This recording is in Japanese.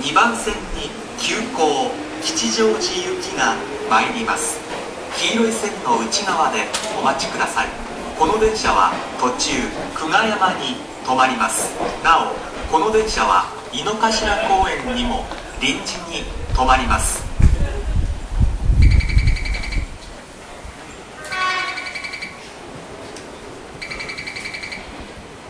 番線に急行吉祥寺行きが参ります。黄色い線の内側でお待ちください。この電車は途中久我山に止まります。なおこの電車は井の頭公園にも臨時に止まります。